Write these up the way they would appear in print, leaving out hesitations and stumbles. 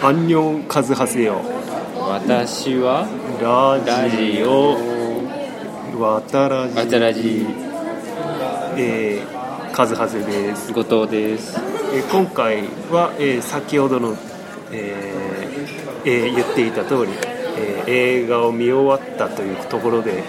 アンニョンカズハセヨ。 私はラジオわたらじカズハセです。 後藤です。 今回は、先ほどの、言っていた通り、映画を見終わったというところで、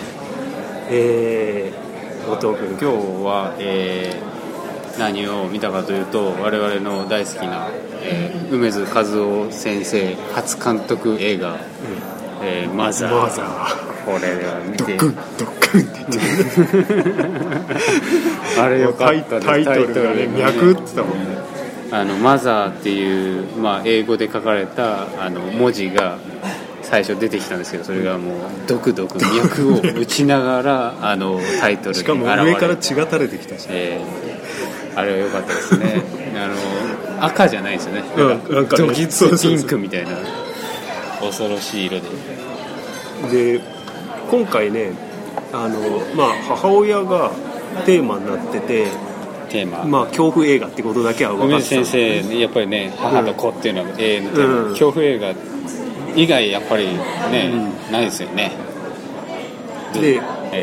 後藤君、 今日は、何を見たかというと、我々の大好きな、梅津和夫先生初監督映画、マザー。これは見てドックンって言ってあれよかったです。 タイトルがね、脈打ってたもんね。 マザーっていう、英語で書かれた文字が最初出てきたんですけど、それがもうドクドク脈を打ちながらタイトルに現れる。 しかも上から血が垂れてきたし、 あれは良かったですね。赤じゃないですよね。 なんかね、 ドキッとピンクみたいな恐ろしい色で今回ね、母親がテーマになってて、恐怖映画ってことだけは分かってた。 梅津先生やっぱりね、母と子っていうのは永遠のテーマ、恐怖映画以外やっぱりね、ないですよね。 で、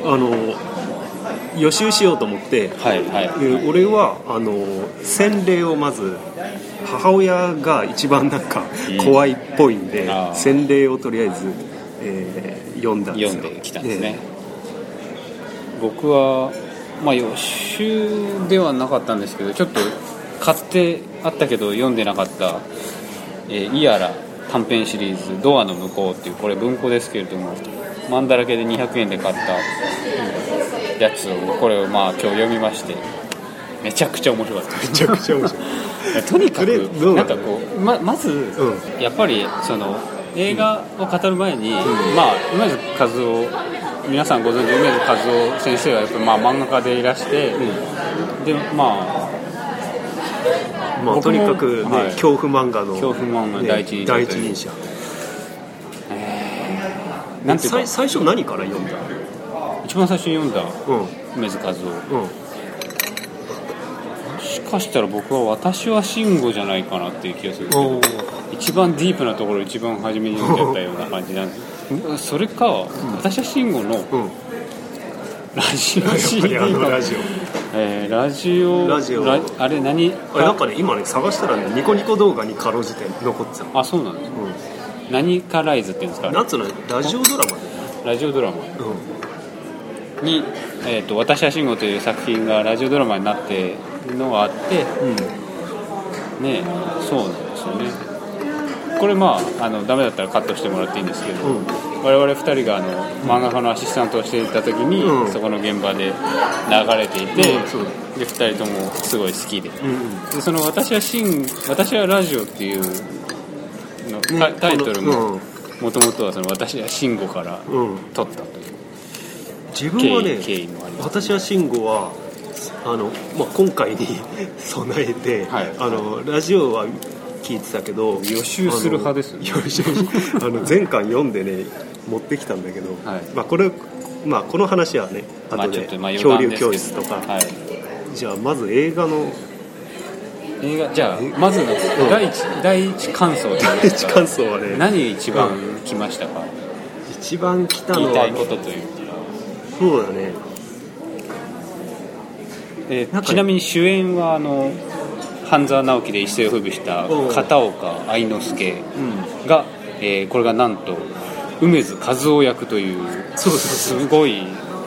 予習しようと思って、俺は洗礼をまず母親が一番なんか怖いっぽいんで、洗礼をとりあえず、読んだんですよ。 読んできたんですね。僕は予習ではなかったんですけど、ちょっと買ってあったけど読んでなかった、イアラ短編シリーズドアの向こうっていう、これ文庫ですけれども漫だらけで200円で買ったやつを、これを今日読みまして、めちゃくちゃ面白かった。 めちゃくちゃ面白いとにかくなんかこう まず、やっぱりその映画を語る前に、梅津和夫、皆さんご存知梅津和夫先生はやっぱ漫画家でいらして、でとにかく、ね、恐怖漫画の第一人者、 なんていうか最初何から読んだ？ 一番最初に読んだ梅津和夫、もしかしたら僕は私は慎吾じゃないかなっていう気がするんですけど、一番ディープなところ一番初めに読んじゃったような感じなんです。それか、私は慎吾のラジオ CD ラジオあれ何なんかね、今ね探したらね、ニコニコ動画にかろうじて残ってた。 あ、そうなんです、何かライズっていうんですか、 なんつうの、ラジオドラマね。 ラジオドラマに、私は慎吾という作品がラジオドラマになってるのがあって、ね、そうなんですよね。これダメだったらカットしてもらっていいんですけど、我々2人が漫画家のアシスタントをしていた時に、そこの現場で流れていて、で2人ともすごい好きで、でその私はラジオっていうの、タイトルももともとはその私は慎吾から取ったという、 自分はね、 経緯もあります。 私は慎吾は今回に備えて、ラジオは聞いてたけど、 予習する派ですね。 前巻読んでね持ってきたんだけど、これこの話はね後で恐竜教室とか、じゃあまず映画じゃあまず第一感想はね、 何一番来ましたか？ 一番来たのは言いたいことというか、 そうだね、 ちなみに主演は半沢直樹で一世を風靡した片岡愛之助が、これがなんと梅津和夫役という、すごい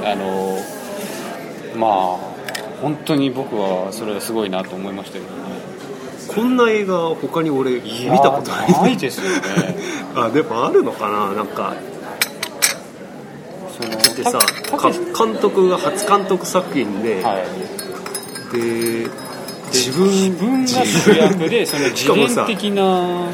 本当に僕はそれがすごいなと思いましたけどね。 こんな映画他に俺見たことないですよね。 でもあるのかな、なんかでさ、監督が初監督作品で、で自分が主役でその自伝的な、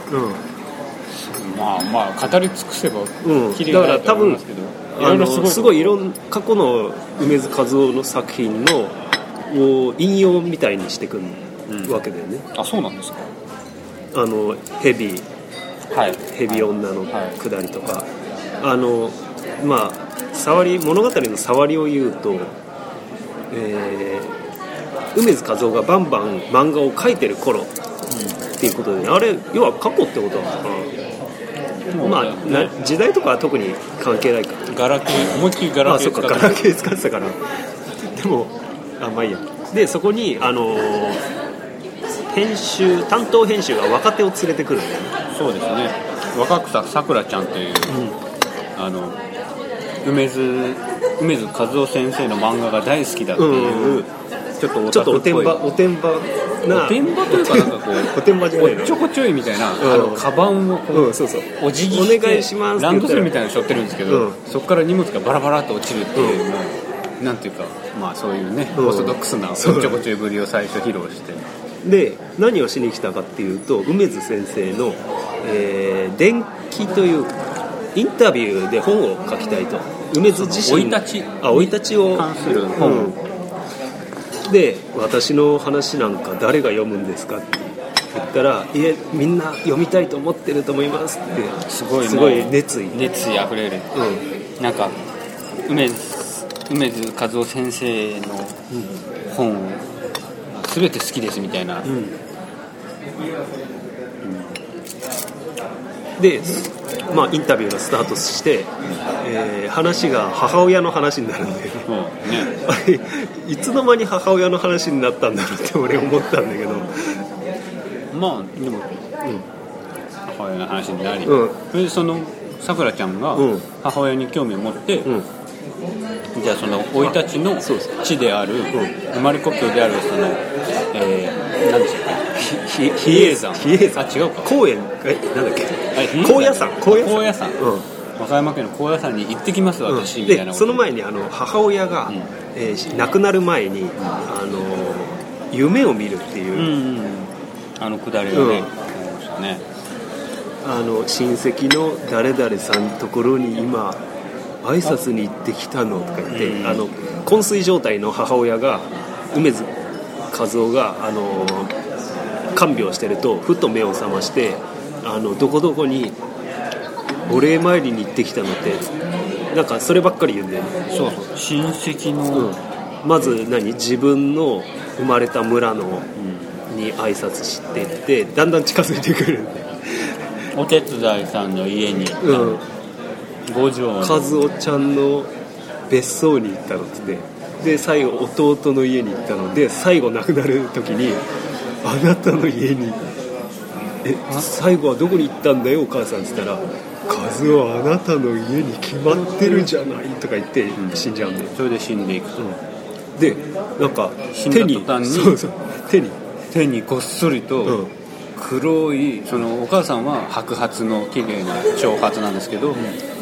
語り尽くせばきれいになると思いますけど、 すごい過去の梅津和夫の作品のを引用みたいにしてくるわけだよね。 あ、そうなんですか。 ヘビ女のくだりとか、物語の触りを言うと、梅津和夫がバンバン漫画を描いてる頃っていうことで、あれ要は過去ってことなのかな。まあ、時代とかは特に関係ないか。 ガラケー、思いっきりガラケー使ってた。 ガラケー使ってたから。でもまあいいや。でそこに担当編集が若手を連れてくるんだよね。 そうですね。若草さくらちゃんという、梅津和夫先生の漫画が大好きだっていう、ちょっとおてんばというかなんかこうおてんばじゃないの、 おっちょこちょいみたいな、カバンをこう、お辞儀してお願いしますってランドセルみたいなの背負ってるんですけど、そこから荷物がバラバラっと落ちるっていう、もうなんていうか、まあそういうね、オーソドックスなおっちょこちょいぶりを最初披露して、 で何をしに来たかっていうと、梅津先生の、伝記というインタビューで本を書きたいと。梅津自身生い立ちを関する本、 で私の話なんか誰が読むんですかって言ったら、いえみんな読みたいと思ってると思いますって、すごい熱意あふれる、なんか梅津和夫先生の本全て好きですみたいな、でまあインタビューがスタートして、話が母親の話になるんだよね、あれいつの間に母親の話になったんだろうって俺思ったんだけど、まあでも、母親の話になり、それでそのさくらちゃんが母親に興味を持って、じゃあその生い立ちの地である、生まれ故郷であるその、何でしたっけ、比叡山、違うか、 高野なんだっけ、高野山、 和歌山県の高野山に行ってきます私、みたいなことでその前に母親が、亡くなる前に夢を見るっていう、 くだりがね、 親戚の誰々さんのところに今挨拶に行ってきたのとか言って、昏睡状態の母親が梅津和夫が看病してるとふっと目を覚まして、どこどこにお礼参りに行ってきたのってなんかそればっかり言うんだよね。 そう親戚の、 まず自分の生まれた村の、に挨拶していってだんだん近づいてくるんで、 お手伝いさんの家に、五条和夫ちゃんの別荘に行ったのって、で最後弟の家に行ったので、最後亡くなる時にあなたの家に最後はどこに行ったんだよお母さんって言ったら、和夫はあなたの家に決まってるじゃないとか言って死んじゃうんで、 それで死んでいくと、 でなんか死んだ途端に手にこっそりと、黒いそのお母さんは白髪の綺麗な長髪なんですけど、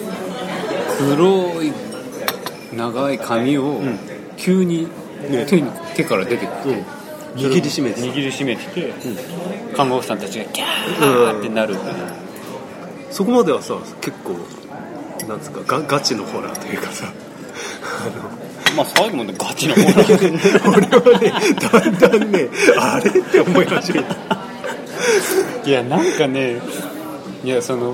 黒い長い髪を急に手から出てくる、 握りしめてて、看護婦さんたちがキャーってなる、 そこまではさ結構なんつうかガチのホラーというかさまあ最後までガチのホラー俺はねだんだんねあれって思い始めたいやなんかね、いやその、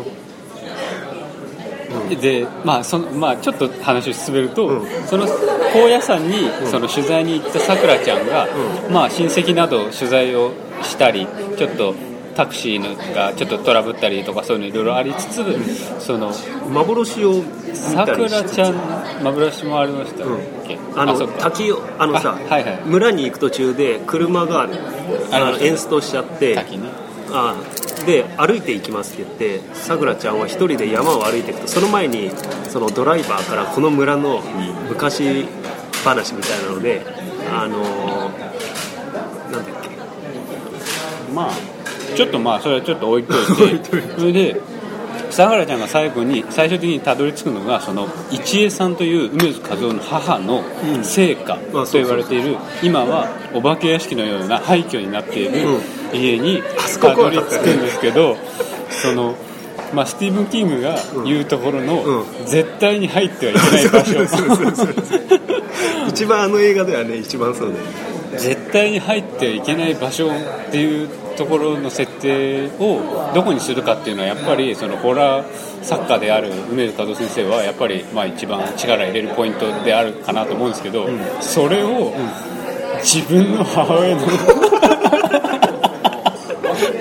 でまあちょっと話を進めると、その高野山にその取材に行ったさくらちゃんが、まあ親戚など取材をしたり、ちょっとタクシーがちょっとトラブったりとかそういうのいろいろありつつ、その幻をさくらちゃん幻もありましたっけ、 滝を村に行く途中で車がエンストしちゃって、 滝ね、 で歩いて行きますって言って、さくらちゃんは一人で山を歩いていくと、その前にそのドライバーからこの村の昔話みたいなので、なんだっけ、 まあちょっとそれはちょっと置いといてそれでさくらちゃんが最終的にたどり着くのが、その一恵さんという梅津和夫の母の生家と言われている、今はお化け屋敷のような廃墟になっている家にたどり着くんですけど、そのスティーブン・キングが言うところの、絶対に入ってはいけない場所一番映画ではね一番そうだよね、 絶対に入ってはいけない場所っていうところの設定をどこにするかっていうのは、やっぱりそのホラー作家である梅津和夫先生はやっぱり一番力入れるポイントであるかなと思うんですけど、それを自分の母親の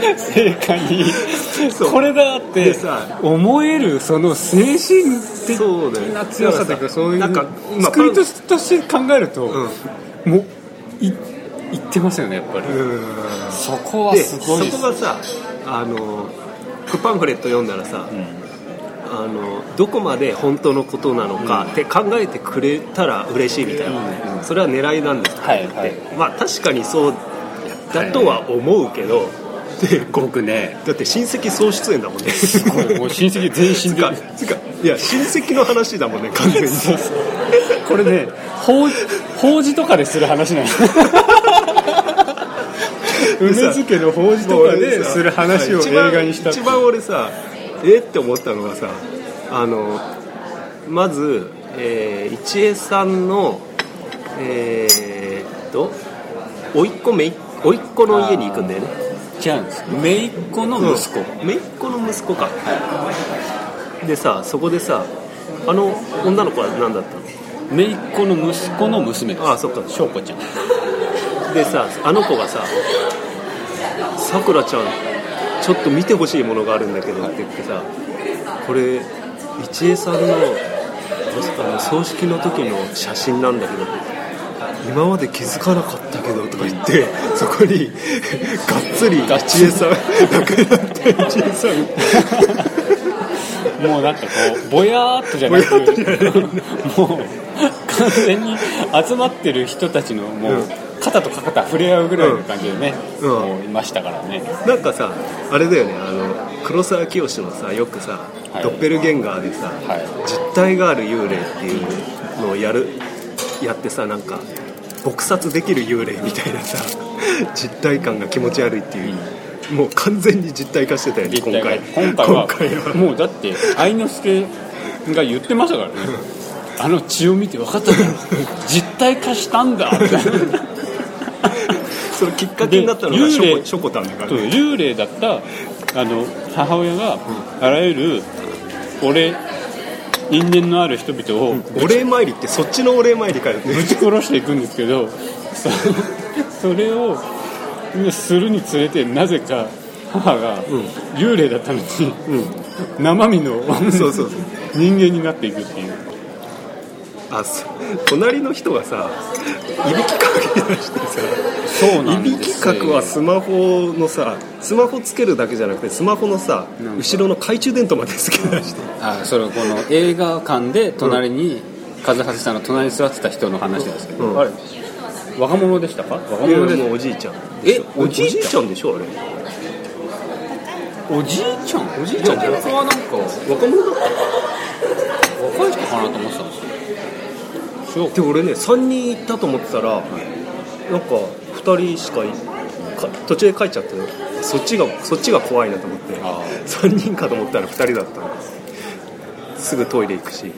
映画にこれだって思えるその精神的な強さというか、そういう作りとして考えると、もういってますよねやっぱり。そこはすごいです。 そこがさパンフレット読んだらさ、どこまで本当のことなのかって考えてくれたら嬉しいみたいな、それは狙いなんですって、まあ確かにそうだとは思うけど、 僕ね、 だって親戚総出演だもんね。 すごい、もう親戚全員死んでる。 いや親戚の話だもんね完全に。 これね、法事とかでする話なんです。梅津家の法事とかでする話を映画にした。 一番俺さって思ったのがさ、まず、一恵さんの甥っ子の家に行くんだよね。 違うんです、姪っ子の息子、 姪っ子の息子か、でさ、そこでさ、女の子は何だったの？ 姪っ子の息子の娘です。 ああ、そっか、 翔子ちゃんでさ、あの子がさ、さくらちゃんちょっと見てほしいものがあるんだけどって言ってさ、これ一恵さんの葬式の時の写真なんだけど、今まで気づかなかったけどとか言って、そこにがっつり一恵さん亡くなった一恵さんもうなんかこうぼやーっとじゃなく、もう完全に集まってる人たちのもう肩と肩触れ合うぐらいの感じでね、もういましたからね。 なんかさ、あれだよね、黒沢清のさ、よくさ、ドッペルゲンガーでさ、実体がある幽霊っていうのをやってさ、なんか撲殺できる幽霊みたいなさ、実体感が気持ち悪いっていう、もう完全に実体化してたよね。今回はもうだって愛之助が言ってましたからね。血を見て分かったんだ実体化したんだみたいな。 そのきっかけになったのがショコタンだから、ね、 幽霊だった母親があらゆる因縁のある人々を、 お礼参りってそっちのお礼参りかよね。 ぶち殺していくんですけど、それをするにつれて、なぜか母が幽霊だったのに、生身の人間になっていくっていう。 隣の人がさ、いびきかき出してさ、 そうなんですよ。 いびきかくはスマホのさ、スマホつけるだけじゃなくて、スマホのさ、後ろの懐中電灯までつけ出して、 それこの映画館で隣に、和橋さんの隣に座ってた人の話なんですけど、あれ若者でしたか？若者で、 もうおじいちゃん。 おじいちゃんでしょあれ。 おじいちゃんはなんか若者だった。 若い人かなと思ってたんですよ。 で俺ね、3人行ったと思ってたら、なんか2人しか途中で帰っちゃって、そっちが怖いなと思って、3人かと思ったら2人だったの。すぐトイレ行くし、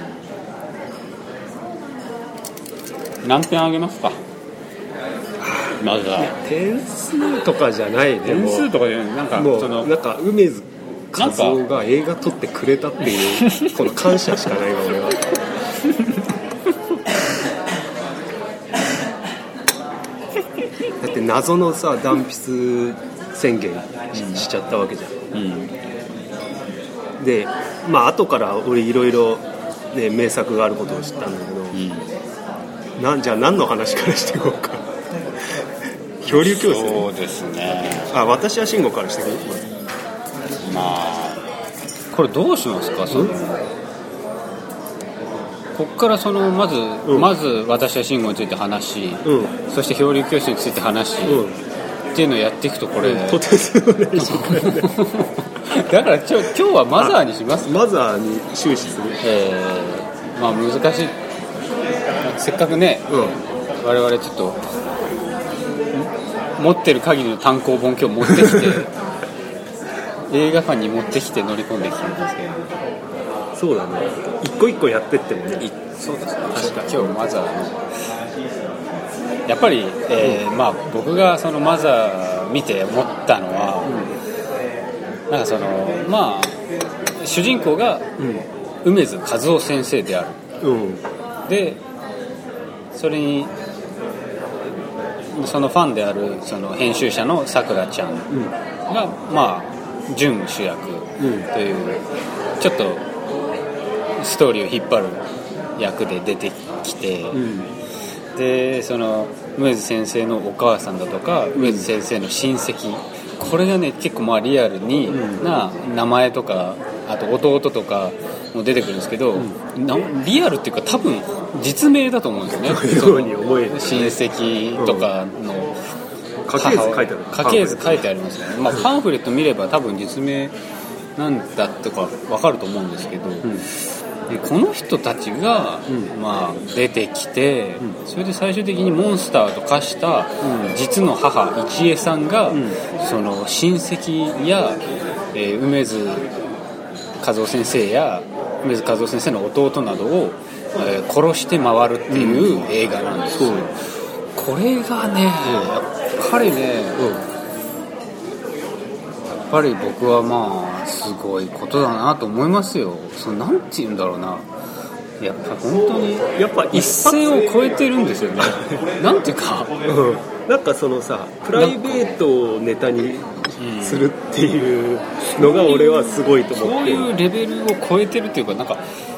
何点あげますか？まずは点数とかじゃないでも、 点数とかじゃない、なんかもうなんか梅津和夫が映画撮ってくれたっていうこの感謝しかないわ俺は。だって謎のさ、断筆宣言 しちゃったわけじゃん、で、まあ後から俺いろいろ名作があることを知ったんだけど、じゃあ何の話からしていこうか。漂流教室。 そうですね。 私は慎吾からしていこう。 まあこれどうしますか？ここからまず私は慎吾について話し、そして漂流教室について話し、っていうのをやっていくとこれ、 とてつもない時間でだから今日はマザーにします。 マザーに終始する。 まあ難しい。せっかくね、我々ちょっと持ってる限りの単行本今日持ってきて映画館に持ってきて乗り込んできたんですけど、 そうだね、一個一個やってってもね。 そうですね、確か今日マザーのやっぱり、まあ僕がそのマザー見て思ったのは、なんかまあ主人公が梅津和夫先生である、でそれにそのファンであるその編集者のさくらちゃんがまあ準主役という、ちょっとストーリーを引っ張る役で出てきて、でその梅津先生のお母さんだとか梅津先生の親戚、これがね結構まあリアルにな名前とか、あと弟とかも出てくるんですけど、リアルっていうか多分実名だと思うんですよね。親戚とかの家系図書いてある。 家系図書いてありますよね。まあパンフレット見れば多分実名なんだとか分かると思うんですけど、でこの人たちが、まあ、出てきて、それで最終的にモンスターと化した実の母一恵さんが、その親戚や、梅津和夫先生や梅津和夫先生の弟などを、殺して回るっていう映画なんですよ。これがね、やっぱりね、やっぱり僕はまあすごいことだなと思いますよ。なんて言うんだろうな、やっぱ本当にやっぱ一線を越えてるんですよね。なんていうか、 なんかそのさ、プライベートをネタにするっていうのが俺はすごいと思って、 そういうレベルを超えてるっていうか、なんか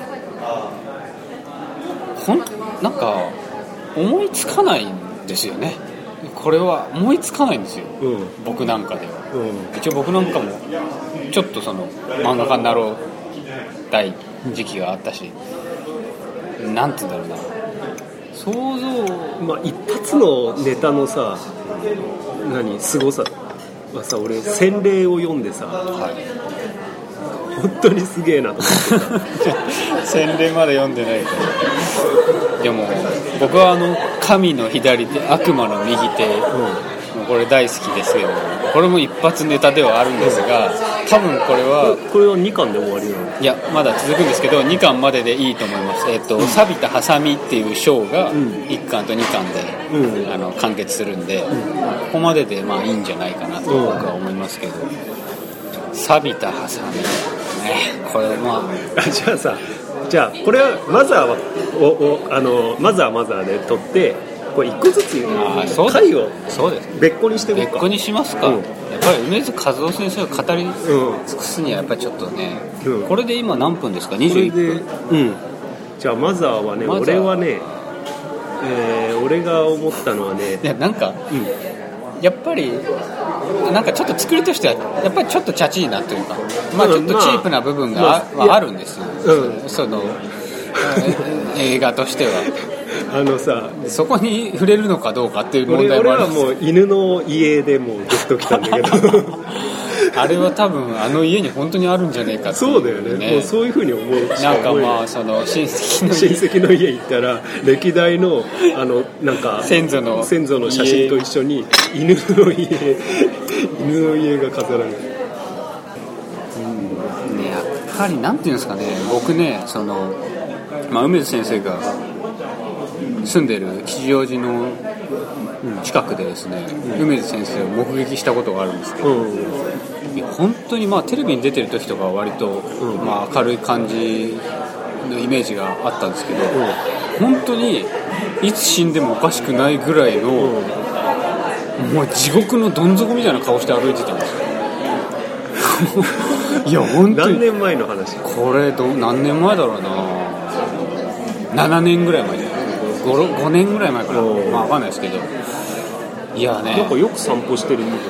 思いつかないんですよね。これは思いつかないんですよ、僕なんかでは。一応僕なんかもちょっとその漫画家になろうたい時期があったし、なんて言うんだろうな、想像、 まあ一発のネタのさ、すごさはさ、俺洗礼を読んでさ、本当にすげえなと思ってた。 洗礼まで読んでないから。でも僕は神の左手悪魔の右手、これ大好きですけど、これも一発ネタではあるんですが、多分これは 2巻で終わりなの？ いやまだ続くんですけど、2巻まででいいと思います。錆びたハサミっていう章が1巻と2巻で、完結するんで、ここまででまあいいんじゃないかなと僕は思いますけど、錆びたハサミね、これまあじゃあこれはマザーで撮って、これ1個ずつ回を別個にしてみるか。 別個にしますか、やっぱり梅津和夫先生を語り尽くすにはやっぱりちょっとね、これで今何分ですか？21分。 じゃあマザーはね、俺はね、俺が思ったのはね、 いやなんか、やっぱりなんかちょっと作りとしてはやっぱりちょっとチャチいなというか、まあちょっとチープな部分があるんですよ、その映画としては。そこに触れるのかどうかっていう問題もあるんです。 俺はもう犬の家でもうグッときたんだけどあれは多分家に本当にあるんじゃないかっていう、ね、 そうだよね。もうそういう風に思う。 なんかまあその親戚の家行ったら歴代のなんか先祖の写真と一緒に犬の家が飾られる。 やっぱりなんていうんですかね、僕ね、梅津先生が住んでる吉祥寺の近くでですね、梅津先生を目撃したことがあるんですけど、本当にまあテレビに出てる時とかは割と、まあ明るい感じのイメージがあったんですけど、本当にいつ死んでもおかしくないぐらいの、もう地獄のどん底みたいな顔して歩いてたんですよ。いや本当に何年前の話？ これ何年前だろうな、7年ぐらい前じゃない、5年ぐらい前かな、まあ分かんないですけど、いやね、 なんかよく散歩してるみた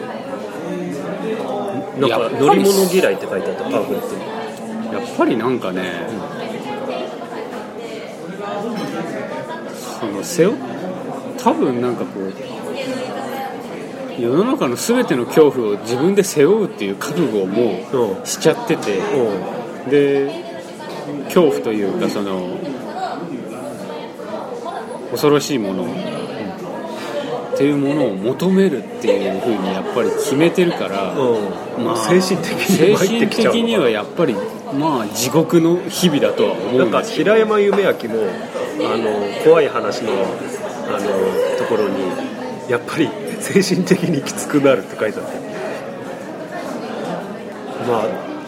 いな。なんか乗り物嫌いって書いてあったパンフレットに。 やっぱりなんかね、多分なんかこう世の中の全ての恐怖を自分で背負うっていう覚悟をもうしちゃってて、で恐怖というか恐ろしいものっていうものを求めるっていう風にやっぱり決めてるから、 まあ、精神的にはやっぱりまあ地獄の日々だとは思うんです。 なんか平山夢明も怖い話のところにやっぱり精神的にきつくなるって書いてあって、まあ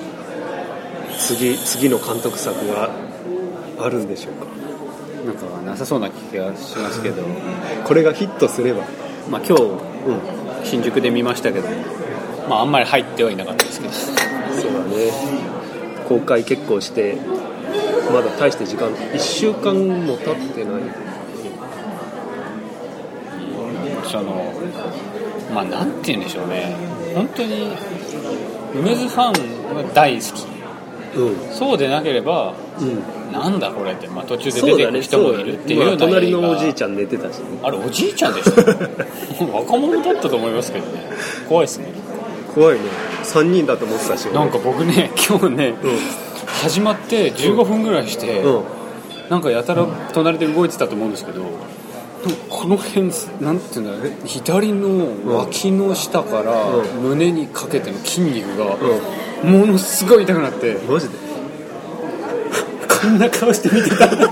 次の監督作があるんでしょうか。 なんかなさそうな気がしますけど、 これがヒットすれば、 まあ今日、新宿で見ましたけど、 まああんまり入ってはいなかったですけど。 そうだね、公開結構してまだ大して時間1週間も経ってない。 まあなんて言うんでしょうね、本当に梅津ファンは大好き、そうでなければ、なんだこれって、まあ、途中で出てくる人もいるっていうような映画、 隣のおじいちゃん寝てたし、ね、 あれおじいちゃんでした若者だったと思いますけどね。怖いですね。 怖いね。3人だと思ってたし、 なんか僕ね今日ね、始まって15分ぐらいして、なんかやたら隣で動いてたと思うんですけど、この辺なんていうんだ、左の脇の下から胸にかけての筋肉がものすごい痛くなって、 マジでこんな顔して見てた痛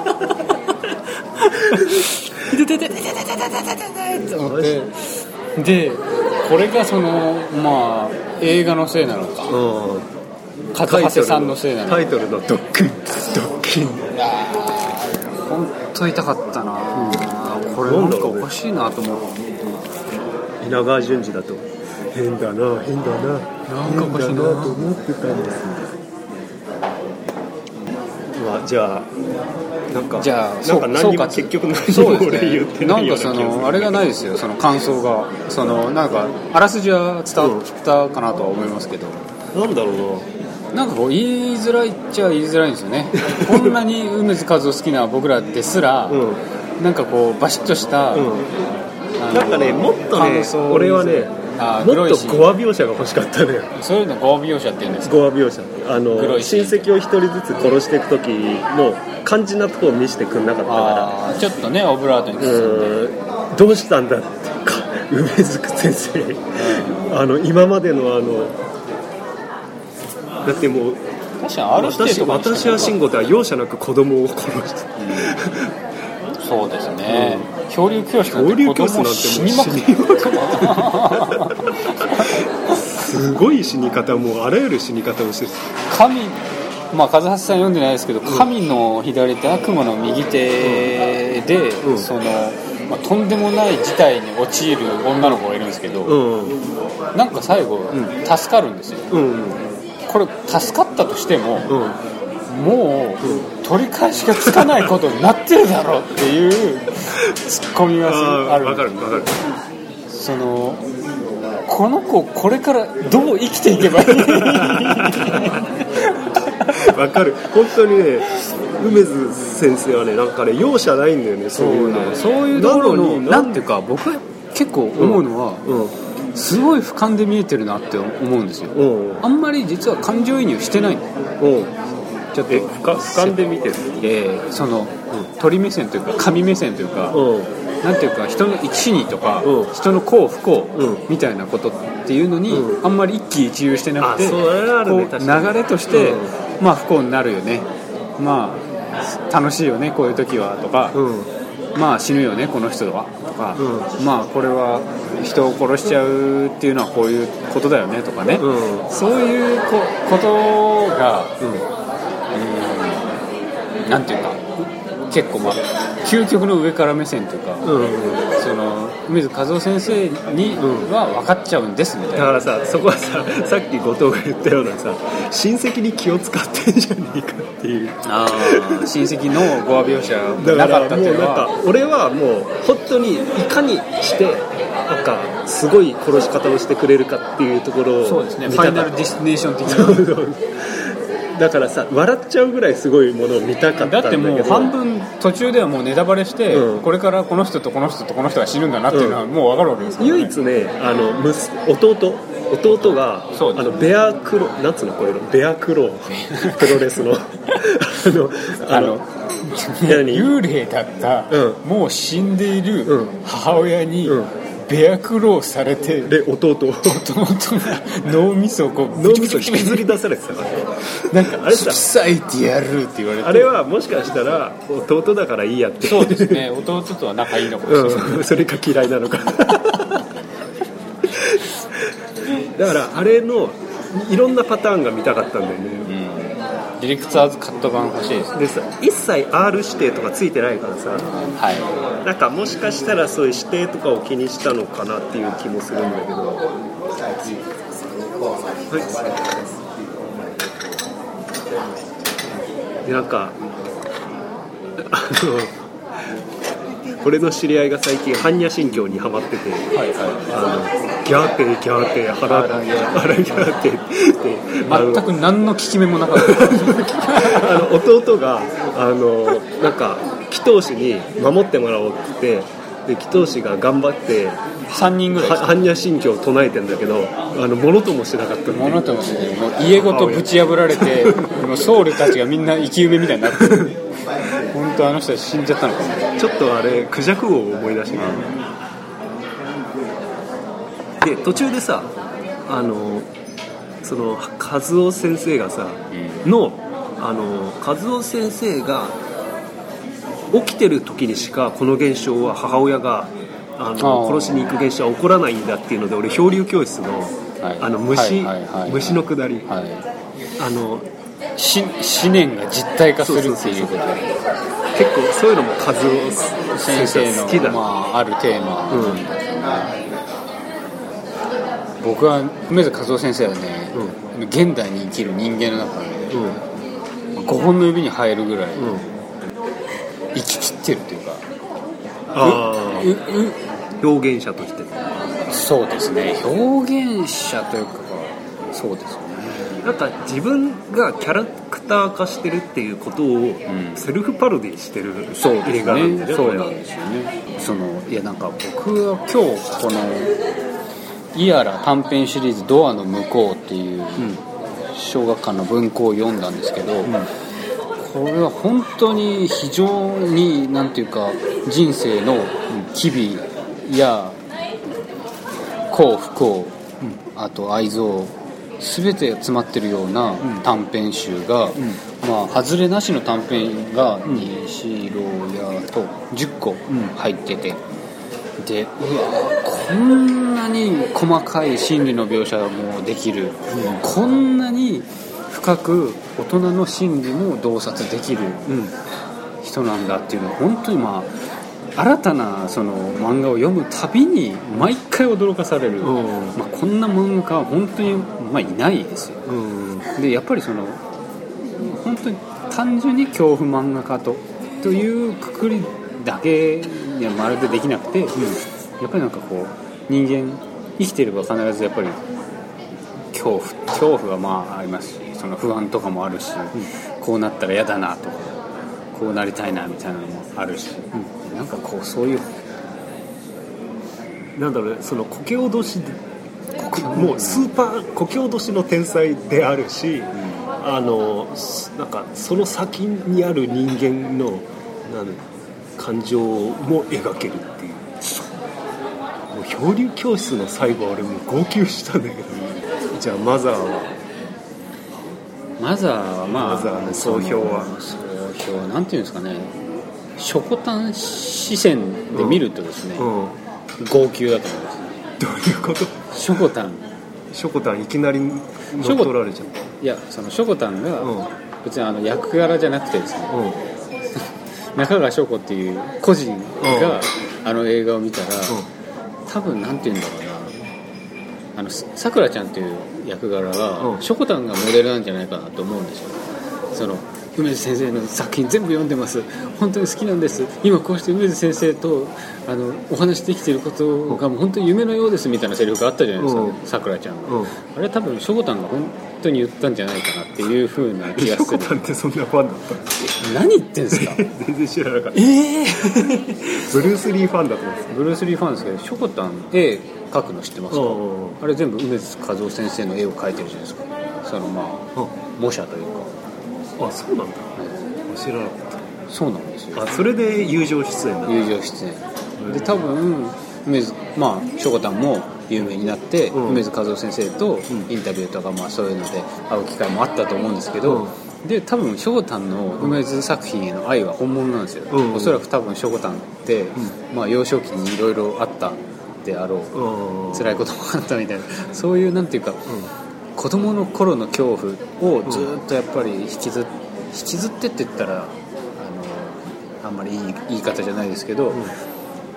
ててててててててて思って、でこれがそのまあ映画のせいなのか、片瀬さんのせいなのか、 タイトルのドッキンドッキン、 本当痛かったな、これなんかおかしいなと思う。 稲川淳二だと変だななんかおかしいなと思ってたんです。じゃあなんか何も結局何も俺言ってないような気がする。 なんかあれがないですよ、その感想が、なんかあらすじは伝わったかなとは思いますけど、 なんだろうな、 なんかこう言いづらいっちゃ言いづらいんですよねこんなに梅津和夫好きな僕らですら、なんかこうバシッとした、 なんかね、もっとね、俺はね、もっと語話描写が欲しかったね。 そういうの語話描写って言うんですか。 語話描写、親戚を一人ずつ殺していく時の肝心なところを見せてくんなかったから、 ちょっとねオブラートに包んで、 どうしたんだってか梅津先生、今までのだってもう確かにある程度私は慎吾では容赦なく子供を殺して、 そうですね、漂流教室なんて子供死にまくってすごい死に方、もうあらゆる死に方をしてる。 まあ和橋さん読んでないですけど、神の左手悪魔の右手で、まあ、とんでもない事態に陥る女の子がいるんですけど、なんか最後、助かるんですよ、これ助かったとしても、もう取り返しがつかないことになってるだろうっていうツッコミがある。 分かるこの子これからどう生きていけばいい分かる、本当にね、梅津先生はね、なんかね容赦ないんだよね、そういうところのなんていうか、僕は結構思うのは、すごい俯瞰で見えてるなって思うんですよ。あんまり実は感情移入してないの。ちょっと俯瞰で見てる、 鳥目線というか神目線というか、なんていうか人の一にとか、人の幸不幸みたいなことっていうのに、あんまり一喜一憂してなくて、こう流れとして、まあ不幸になるよね、まあ楽しいよねこういう時はとか、まあ死ぬよねこの人はとか、まあこれは人を殺しちゃうっていうのはこういうことだよねとかね、そういうことが、なんていうか結構まあ究極の上から目線というか、梅津和夫先生には分かっちゃうんですみたいな。 だからさ、そこはさ、さっき後藤が言ったようなさ、親戚に気を使ってんじゃねえかっていう、 親戚の語話描写がなかったっていうのは、 だからもうなんか俺はもう本当にいかにしてなんかすごい殺し方をしてくれるかっていうところを、 そうですね、ファイナルディスティネーション的なだからさ、笑っちゃうぐらいすごいものを見たかったんだけど、 だってもう半分途中ではもうネタバレして、これからこの人とこの人とこの人が死ぬんだなっていうのはもう分かるわけですからね。 唯一ね、弟がベアクロ、なんつうのこれのベアクロプロレスの幽霊だった、もう死んでいる母親に、ベアクローされて、 で弟が脳みそをこう引きずり出されてたから、なんかあれさ、 裂いてやるって言われて、 あれはもしかしたら弟だからいいやって。 そうですね、弟とは仲いいのかもしれない、 それか嫌いなのかだからあれのいろんなパターンが見たかったんだよね、 ディレクターズカット版欲しいですね。 でさ、一切 R 指定とかついてないからさ、なんかもしかしたらそういう指定とかを気にしたのかなっていう気もするんだけど、 でなんか俺の知り合いが最近般若心経にハマってて、ギャーテーギャーテーハラギャーテーって全く何の効き目もなかった弟がなんか祈祷師に守ってもらおうってで祈祷師が頑張って 3人ぐらい般若心経を唱えてんだけどものともしなかったものともしないもう家ごとぶち破られてもう僧侶たちがみんな生き埋めみたいになってる本当あの人は死んじゃったのかも。 ちょっとあれクジャク王を思い出して、で途中でさその和夫先生がさ、和夫先生が起きてる時にしかこの現象は母親が殺しに行く現象は起こらないんだっていうので俺漂流教室の、虫のくだり、 思念が実体化するっていうことで結構そういうのも和夫先生の好きだ、 あるテーマ、僕は梅津和夫先生はね、現代に生きる人間の中で、5本の指に入るぐらい、生き切ってるというか表現者としてそうですね表現者というかそうですよねなんか自分がキャラクター化してるっていうことをセルフパロディしてる映画なんでね。 そうなんですよね。いやなんか僕は今日このイアラ短編シリーズドアの向こうっていう小学館の文庫を読んだんですけど、これは本当に非常になんていうか人生の機微や幸不幸、あと愛憎全て詰まってるような短編集が、外れなしの短編が2、4、6、8と10個入ってて、でこんなに細かい心理の描写もできる、こんなに深く大人の心理も洞察できる人なんだっていうのは本当に新たなその漫画を読むたびに毎回驚かされる、こんな漫画家は本当に、いないですよ、でやっぱりその本当に単純に恐怖漫画家というくくりだけにはまるでできなくて、やっぱりなんかこう人間生きていれば必ずやっぱり恐怖がありますし、その不安とかもあるし、こうなったら嫌だなとかこうなりたいなみたいなのもあるし、なんかこうそういうなんだろうね、そのこけおどしもうスーパーこけおどしの天才であるし、なんかその先にある人間の感情も描けるっていう、もう漂流教室の最後俺もう号泣したんだけど、じゃあマザーはマザーの総評はなんていうんですかね、ショコタン視線で見るとですね、号泣だと思います。 どういうこと？ ショコタンいきなり乗っ取られちゃった。いやそのショコタンが別に役柄じゃなくてですね、中川翔子っていう個人が映画を見たら、多分なんていうんだろうな、さくらちゃんっていう役柄がショコタンがモデルなんじゃないかなと思うんですよ。その梅津先生の作品全部読んでます、本当に好きなんです、今こうして梅津先生とお話できていることがもう本当に夢のようですみたいなセリフがあったじゃないですか、さくらちゃんが、あれ多分ショコタンが本当に言ったんじゃないかなっていう風な気がする。 ショコタンってそんなファンだったの？ 何言ってんですか全然知らなかった。ブルース・リーファンだと思うんです。 ブルース・リーファンですけど、ショコタン絵描くの知ってますか？あれ全部梅津和夫先生の絵を描いてるじゃないですか。その模写というか。 あ、そうなんだ、知らなかった。 そうなんですよ。 それで友情出演だ。 友情出演で多分梅津ショコタンも有名になって、梅津和夫先生とインタビューとかそういうので会う機会もあったと思うんですけど、で多分ショコタンの梅津作品への愛は本物なんですよ、おそらく多分ショコタンって、幼少期にいろいろあったであろう、辛いこともあったみたいな、そういうなんていうか、子供の頃の恐怖をずっとやっぱり引きずってって言ったらあんまりいい言い方じゃないですけど、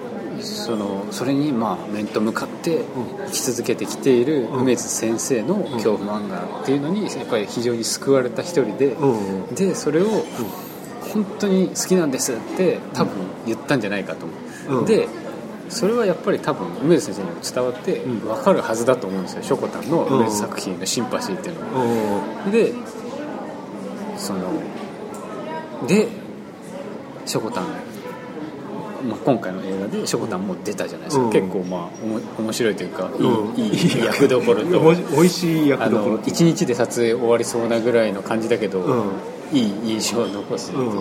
それに面と向かって生き続けてきている梅津先生の恐怖漫画っていうのにやっぱり非常に救われた一人で、でそれを本当に好きなんですって多分言ったんじゃないかと思う、でそれはやっぱり多分梅津先生にも伝わって分かるはずだと思うんですよ、しょこたんの梅津作品のシンパシーっていうのは。でしょこたん、今回の映画でしょこたんも出たじゃないですか、結構面白いというか、いい役どころと美味しい役どころ、 1日で撮影終わりそうなぐらいの感じだけど、いい印象を残すっていうよ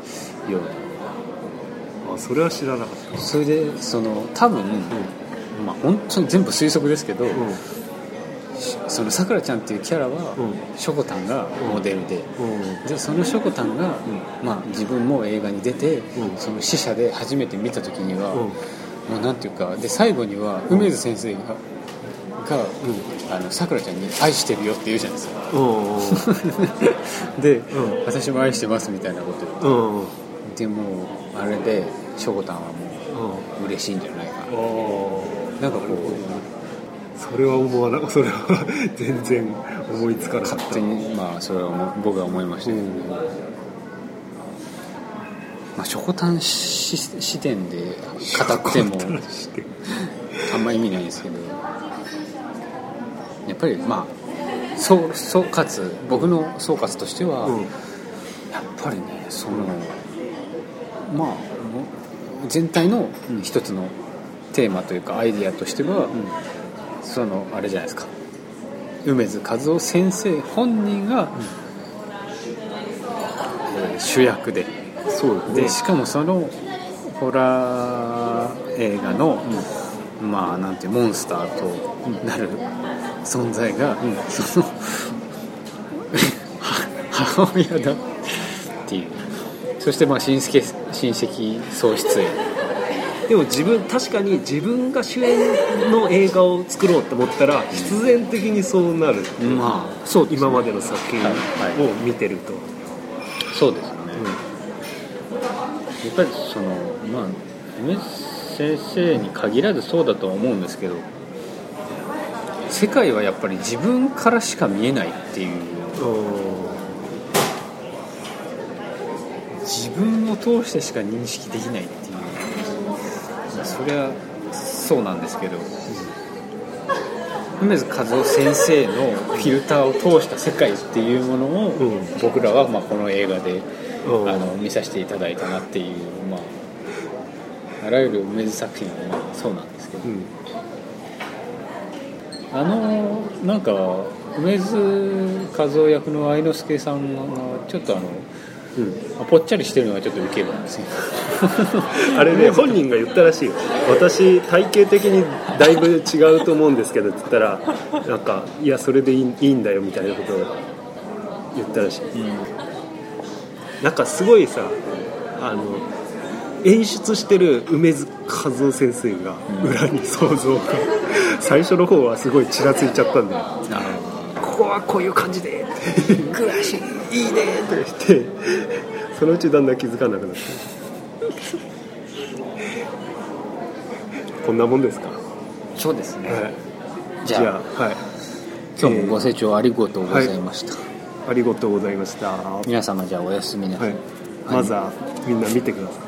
うな、 それは知らなかった。 それで多分、本当に全部推測ですけど、そのさくらちゃんっていうキャラはしょこたんがモデルで、でそのしょこたんが、自分も映画に出て、その試写で初めて見た時には、もうなんていうか、で最後には梅津先生がさくらちゃんに愛してるよって言うじゃないですかで、私も愛してますみたいなこと言って、でもあれでしょこたんはもう嬉しいんじゃないかな、なんかこうそれは思わなかった。それは全然思いつかなかった。 勝手にそれは僕は思いましたけど、しょこたん視点で語ってもあんま意味ないですけど、やっぱり総括、僕の総括としては、やっぱりね全体の一つのテーマというかアイディアとしては、あれじゃないですか、梅津和夫先生本人が、主役で、でしかもそのホラー映画の、なんていうモンスターとなる存在が、その母親だっていう、そして親戚総出演でも確かに自分が主演の映画を作ろうと思ったら必然的にそうなる、 そうですね、 今までの作品を見てると、 そうですよね、やっぱり梅津先生に限らずそうだとは思うんですけど、世界はやっぱり自分からしか見えないっていう、自分を通してしか認識できないっていう、それはそうなんですけど、梅津和夫先生のフィルターを通した世界っていうものを、僕らはこの映画で見させていただいたなっていう、あらゆる梅津作品はそうなんですけど、なんか梅津和夫役の愛之助さんがちょっとぽっちゃりしてるのがちょっとウケるんですよあれね、本人が言ったらしいよ。私体型的にだいぶ違うと思うんですけどって言ったら、なんかいやそれでいいんだよみたいなことを言ったらしい、なんかすごいさ、演出してる梅津和夫先生が裏に想像が、最初の方はすごいちらついちゃったんだよ。ここはこういう感じで暮らしいいねって言って、そのうちだんだん気づかなくなってこんなもんですか。 そうですね、 じゃあ、 今日もご清聴ありがとうございました、 ありがとうございました。 皆様じゃあおやすみなさい、 まずはみんな見てください。